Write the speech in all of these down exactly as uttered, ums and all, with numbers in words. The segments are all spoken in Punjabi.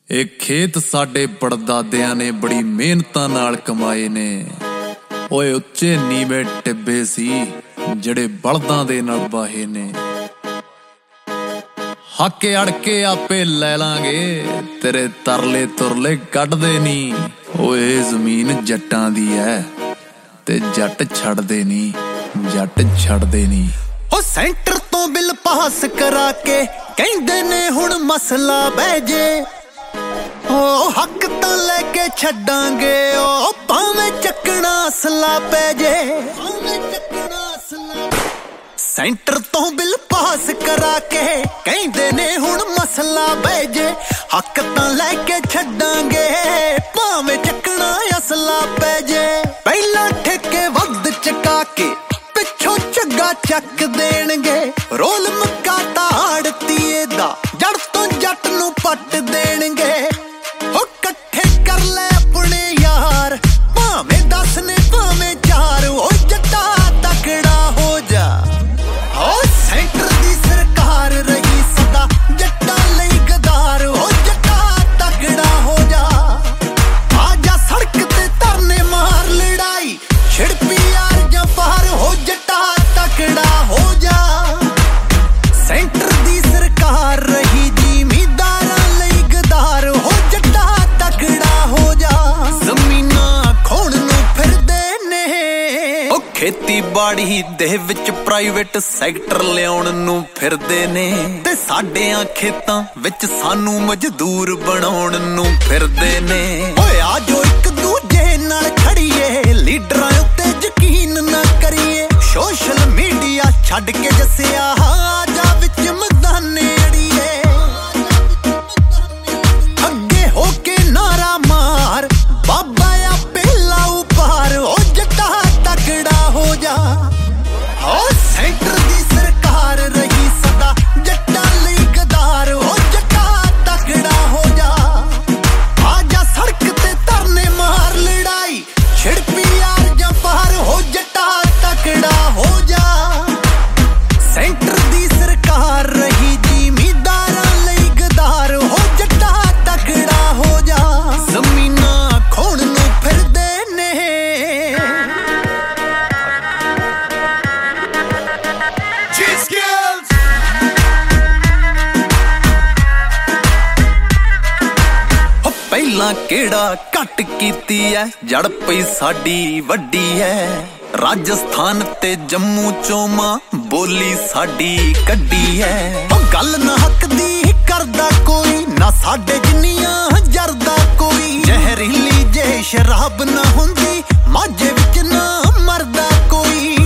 ਇਹ ਖੇਤ ਸਾਡੇ ਪੜਦਾਦਿਆਂ ਨੇ ਬੜੀ ਮਿਹਨਤਾਂ ਨਾਲ ਕਮਾਏ ਨੇ। ਓਏ ਉੱਚੇ ਨੀਵੇਂ ਟਿੱਬੇ ਸੀ ਜਿਹੜੇ ਬਲਦਾਂ ਦੇ ਨਾਲ ਬਾਹੇ ਨੇ। ਹੱਕ ਅੜ ਕੇ ਆਪੇ ਲੈ ਲਾਂਗੇ, ਤੇਰੇ ਤਰਲੇ ਤੁਰਲੇ ਕੱਢਦੇ ਨੀ। ਓਏ ਜ਼ਮੀਨ ਜੱਟਾਂ ਦੀ ਐ ਤੇ ਜੱਟ ਛੱਡਦੇ ਨੀ, ਜੱਟ ਛੱਡਦੇ ਨੀ। ਉਹ ਸੈਂਟਰ ਤੋਂ ਬਿੱਲ ਪਾਸ ਕਰਾ ਕੇ ਕਹਿੰਦੇ ਨੇ ਹੁਣ ਮਸਲਾ ਬਹਿ ਜੇ। ਉਹ ਹੱਕ ਤਾਂ ਲੈ ਕੇ ਛੱਡਾਂਗੇ, ਉਹ ਭਾਵੇਂ ਚੱਕਣਾ ਅਸਲਾ ਪੈ ਜੇ। ਭਾਵੇਂ ਚੱਕਣਾ ਅਸਲਾ ਸੈਂਟਰ ਤੋਂ ਬਿੱਲ ਪਾਸ ਕਰਾ ਕੇ ਕਹਿੰਦੇ ਨੇ ਹੁਣ ਮਸਲਾ ਬਹਿ ਜੇ। ਹੱਕ ਤਾਂ ਲੈ ਕੇ ਛੱਡਾਂਗੇ, ਭਾਵੇਂ ਚੱਕਣਾ ਅਸਲਾ ਪੈ ਜੇ। ਪਹਿਲਾਂ ਠੇਕੇ ਵੱਧ ਚਕਾ ਕੇ ਪਿੱਛੋਂ ਝੱਗਾ ਚੱਕ ਦੇਣਗੇ। ਰੋਲ ਮੱਕਾ ਤਾੜਤੀਏ ਦਾ ਜੜ ਤੋਂ ਜੱਟ ਨੂੰ ਪੱਟ ਦੇਣਗੇ। ਉਹ ਇਕੱਠੇ ਕਰ ਲੈ ਆਪਣੇ ਯਾਰ, ਭਾਵੇਂ ਦਸ ਨੇ ਭਾਵੇਂ ਚਾਰ। ਉਹ ਜੱਟਾ ਤਕੜਾ ਹੋ ਜਾ, ਉਹ ਸੈਂਟਰ ਦੀ ਸਰਕਾਰ ਰਹੀ ਸਦਾ ਜੱਟਾਂ ਲਈ ਗਦਾਰ। ਉਹ ਜੱਟਾ ਤਕੜਾ ਹੋ ਜਾ, ਆ ਜਾ ਸੜਕ ਤੇ ਧਰਨੇ ਮਾਰ ਲੜਾਈ ਛਿੜ ਪੀ ਯਾਰ ਜਾਂ ਪਾਰ। ਹੋ ਜੱਟਾ ਤਕੜਾ ਹੋ ਜਾ, ਸੈਂਟਰ ਦੀ ਸਰਕਾਰ ਰਹੀ ਜ਼ਿਮੀਂਦਾਰਾਂ ਲਈ ਗਦਾਰ। ਹੋ ਜੱਟਾ ਤਕੜਾ ਹੋ ਜਾ, ਜ਼ਮੀਨਾਂ ਖੋਣ ਨੂੰ ਫਿਰਦੇ ਨੇ। ਉਹ ਖੇਤੀਬਾੜੀ ਦੇ ਵਿੱਚ ਪ੍ਰਾਈਵੇਟ ਸੈਕਟਰ ਲਿਆਉਣ ਨੂੰ ਫਿਰਦੇ ਨੇ, ਤੇ ਸਾਡਿਆਂ ਖੇਤਾਂ ਵਿੱਚ ਸਾਨੂੰ ਮਜ਼ਦੂਰ ਬਣਾਉਣ ਨੂੰ ਫਿਰਦੇ ਨੇ। ਓਏ ਆ ਜੋ ਇੱਕ ਦੂਜੇ ਨਾਲ ਖੜੀਏ, ਲੀਡਰਾਂ ਉੱਤੇ ਯਕੀਨ ਨਾ ਕਰੀਏ। ਸੋਸ਼ਲ ਮੀਡੀਆ ਛੱਡ ਕੇ ਜੱਸਿਆ ਆ ਜਾ ਵਿੱਚ ਮੈਦਾਨੇ ਅੜੀਏ। ਅੱਗੇ ਹੋ ਕੇ ਨਾਰਾ ਮਾਰ, ਬਾਬਾ ਆਪੇ ਲਾਊ ਪਾਰ। ਉਹ ਜੱਟਾ ਤਕੜਾ ਹੋ ਜਾ, ਉਹ ਸੈਂਟਰ ਦੀ ਸਰਕਾਰ ਰਹੀ ਸਦਾ ਜੱਟਾਂ ਲਈ ਗਦਾਰ। ਉਹ ਜੱਟਾ ਤਕੜਾ ਹੋ ਜਾ, ਆ ਜਾ ਸੜਕ ਤੇ ਧਰਨੇ ਮਾਰ ਲੜਾਈ ਛਿੜ ਪੀ ਯਾਰ ਜਾਂ ਪਾਰ। ਹੋ ਜੱਟਾ ਤਕੜਾ ਹੋ ਜਾ, ਸੈਂਟਰ ਦੀ ਸਰਕਾਰ ਰਹੀ ਜ਼ਿਮੀਂਦਾਰਾਂ ਲਈ ਗਦਾਰ। ਹੋ ਜੱਟਾ ਤਕੜਾ ਹੋ ਜਾ, ਜ਼ਮੀਨਾਂ ਖੋਣ ਨੂੰ ਫਿਰਦੇ ਨੇ। ਪਹਿਲਾਂ ਕਿਹੜਾ ਘੱਟ ਕੀਤੀ ਐ, ਜੜ ਪਈ ਸਾਡੀ ਵੱਡੀ ਐ। ਰਾਜਸਥਾਨ ਤੇ ਜੰਮੂ ਚੋਂ ਮਾਂ ਬੋਲੀ ਸਾਡੀ ਕੱਢੀ ਐ। ਉਹ ਗੱਲ ਨਾ ਹੱਕ ਦੀ ਕਰਦਾ ਕੋਈ, ਨਾ ਸਾਡੇ ਜਿੰਨੀਆਂ ਜਰਦਾ ਕੋਈ। ਜ਼ਹਿਰੀਲੀ ਜੇ ਸ਼ਰਾਬ ਨਾ ਹੁੰਦੀ, ਮਾਝੇ ਵਿੱਚ ਨਾ ਮਰਦਾ ਕੋਈ।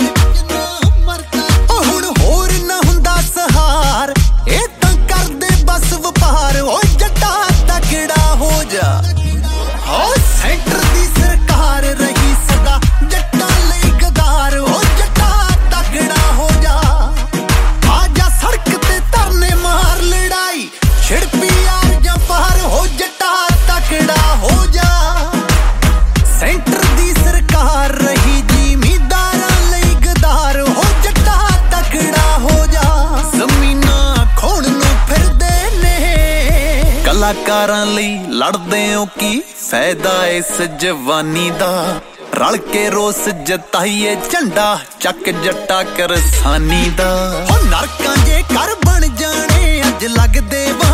ਉਹ ਹੁਣ ਹੋਰ ਨਾ ਹੁੰਦਾ ਸਹਾਰ, ਇਹ ਤਾਂ ਕਰਦੇ ਬਸ ਵਪਾਰ। ਉਹ ਜੱਟਾ ਤਕੜਾ ਹੋ ਜਾ, ਉਹ ਸੈਂਟਰ ਦੀ ਸਰਕਾਰ ਰਹੀ ਸਦਾ ਜੱਟਾਂ ਲਈ ਗਦਾਰ। ਉਹ ਜੱਟਾ ਤਕੜਾ ਹੋ ਜਾ, ਆ ਜਾ ਸੜਕ ਤੇ ਧਰਨੇ ਮਾਰ ਲੜਾਈ ਛਿੜ ਪੀ ਯਾਰ ਜਾਂ ਪਾਰ। ਹੋ ਜੱਟਾ ਤਕੜਾ ਹੋ ਜਾ, ਸੈਂਟਰ ਦੀ ਸਰਕਾਰ ਰਹੀ ਜ਼ਿਮੀਂਦਾਰਾਂ ਲਈ ਗਦਾਰ। ਹੋ ਜੱਟਾ ਤਕੜਾ ਹੋ ਜਾ, ਜ਼ਮੀਨਾਂ ਖੋਣ ਨੂੰ ਫਿਰਦੇ ਨੇ। ਕਲਾਕਾਰਾਂ ਲਈ ਲੜਦੇ ਹੋ ਕੀ ਫਾਇਦਾ ਇਸ ਜਵਾਨੀ ਦਾ। ਰਲ ਕੇ ਰੋਸ ਜਤਾਈਏ ਝੰਡਾ ਚੱਕ ਜੱਟਾ ਕਰਸਾਨੀ ਦਾ। ਹੋ ਨਰਕਾਂ ਜੇ ਘਰ ਬਣ ਜਾਣੇ ਅੱਜ ਲੱਗਦੇ